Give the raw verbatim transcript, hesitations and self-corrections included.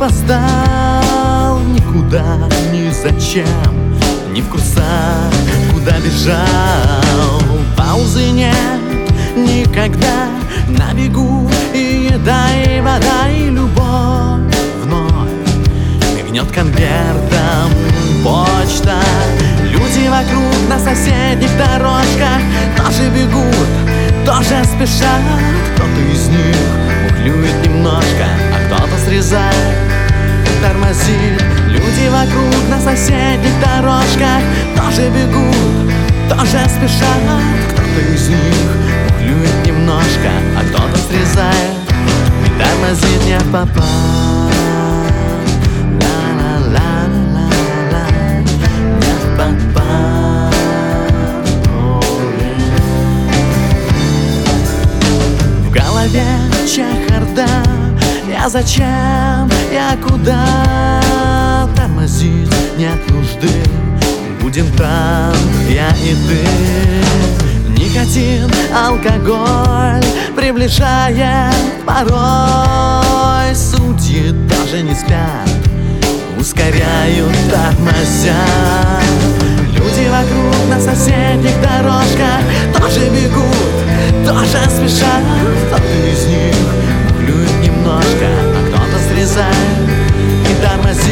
опоздал никуда, ни зачем, ни в курсах, куда бежал. Паузы нет никогда, на бегу и еда, и вода, и любовь вновь мигнет конвертом почта. Люди вокруг на соседних дорожках тоже бегут, тоже спешат. Кто-то из них мухлюет немножко, а кто-то срезает, тормозит. Люди вокруг на соседних дорожках тоже бегут, тоже спешат. Кто-то из них мухлюет немножко, а кто-то срезает и тормозит не в попад. Чехарда, я зачем, я куда? Тормозить нет нужды, будем там, я и ты. Никотин, алкоголь приближает порой. Судьи даже не спят, ускоряют, тормозя. Люди вокруг на соседних дорожках тоже бегут, тоже спешат. Кто-то из них мухлюет немножко, а кто-то срезает и тормозит.